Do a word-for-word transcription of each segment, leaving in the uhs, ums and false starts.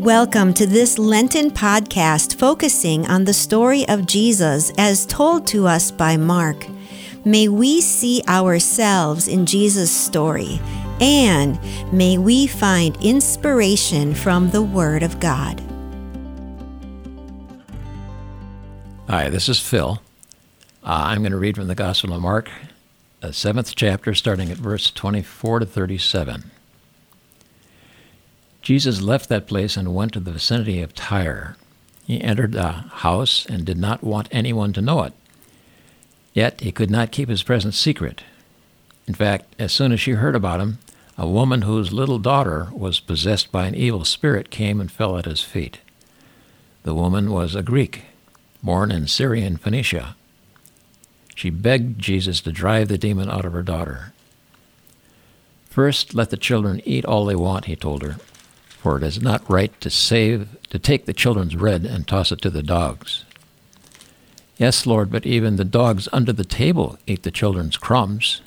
Welcome to this Lenten podcast focusing on the story of Jesus as told to us by Mark. May we see ourselves in Jesus' story, and may we find inspiration from the Word of God. Hi, this is Phil. Uh, I'm going to read from the Gospel of Mark, the seventh chapter, starting at verse twenty-four to thirty-seven. Jesus left that place and went to the vicinity of Tyre. He entered the house and did not want anyone to know it. Yet he could not keep his presence secret. In fact, as soon as she heard about him, a woman whose little daughter was possessed by an evil spirit came and fell at his feet. The woman was a Greek, born in Syrian Phoenicia. She begged Jesus to drive the demon out of her daughter. "First, let the children eat all they want," he told her. "For it is not right to save, to take the children's bread and toss it to the dogs." "Yes, Lord, but even the dogs under the table eat the children's crumbs."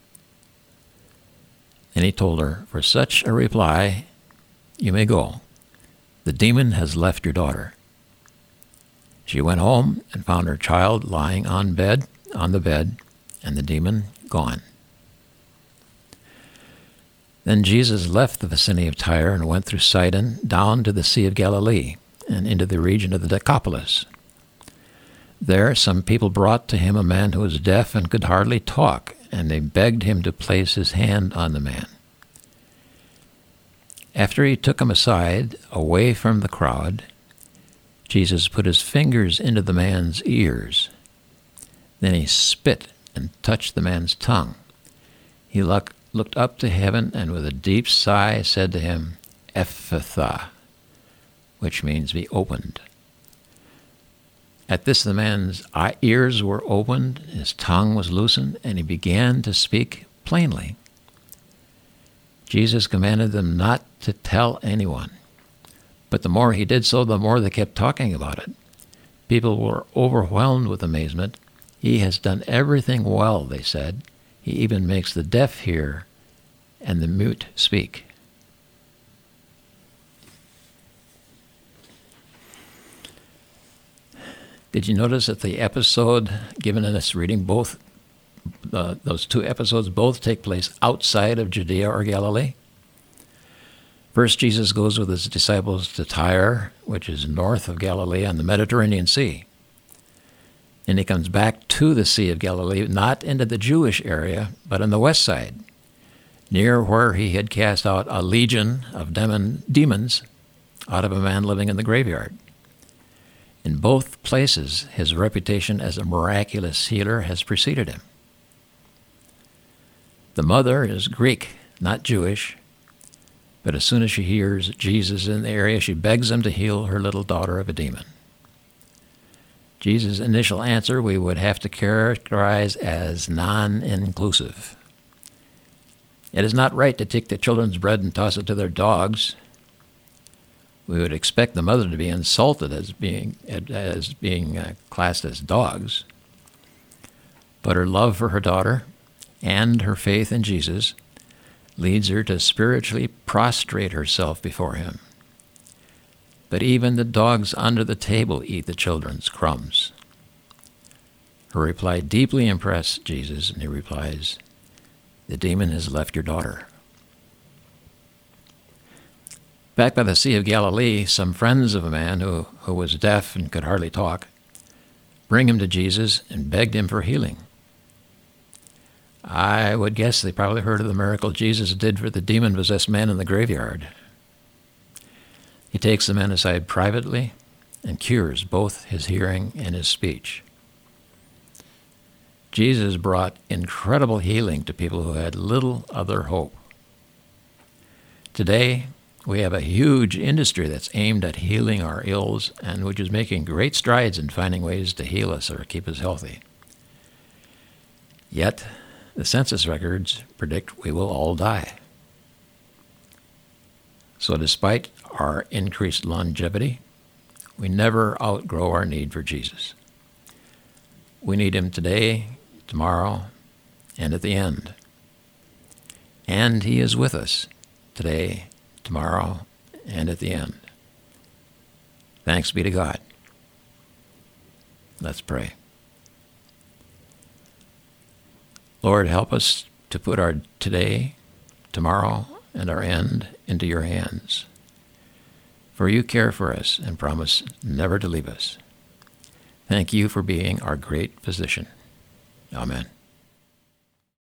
And he told her, "For such a reply, you may go. The demon has left your daughter." She went home and found her child lying on bed, on the bed, and the demon gone. Then Jesus left the vicinity of Tyre and went through Sidon down to the Sea of Galilee and into the region of the Decapolis. There some people brought to him a man who was deaf and could hardly talk, and they begged him to place his hand on the man. After he took him aside, away from the crowd, Jesus put his fingers into the man's ears. Then he spit and touched the man's tongue. He looked looked up to heaven and with a deep sigh said to him, "Ephphatha," which means be opened. At this the man's ears were opened, his tongue was loosened, and he began to speak plainly. Jesus commanded them not to tell anyone, but the more he did so, the more they kept talking about it. People were overwhelmed with amazement. "He has done everything well," they said. "He even makes the deaf hear and the mute speak." Did you notice that the episode given in this reading, both uh, those two episodes both take place outside of Judea or Galilee? First, Jesus goes with his disciples to Tyre, which is north of Galilee on the Mediterranean Sea. And he comes back to the Sea of Galilee, not into the Jewish area, but on the west side, near where he had cast out a legion of demon, demons out of a man living in the graveyard. In both places, his reputation as a miraculous healer has preceded him. The mother is Greek, not Jewish, but as soon as she hears Jesus in the area, she begs him to heal her little daughter of a demon. Jesus' initial answer we would have to characterize as non-inclusive. It is not right to take the children's bread and toss it to their dogs. We would expect the mother to be insulted as being as being uh, classed as dogs. But her love for her daughter and her faith in Jesus leads her to spiritually prostrate herself before him. But even the dogs under the table eat the children's crumbs. Her reply deeply impressed Jesus, and he replies, "The demon has left your daughter." Back by the Sea of Galilee, some friends of a man who, who was deaf and could hardly talk bring him to Jesus and begged him for healing. I would guess they probably heard of the miracle Jesus did for the demon-possessed man in the graveyard. He takes the man aside privately and cures both his hearing and his speech. Jesus brought incredible healing to people who had little other hope. Today, we have a huge industry that's aimed at healing our ills and which is making great strides in finding ways to heal us or keep us healthy. Yet, the census records predict we will all die. So despite our increased longevity, we never outgrow our need for Jesus. We need him today, tomorrow, and at the end. And he is with us today, tomorrow, and at the end. Thanks be to God. Let's pray. Lord, help us to put our today, tomorrow, and our end into your hands. For you care for us and promise never to leave us. Thank you for being our great physician. Amen.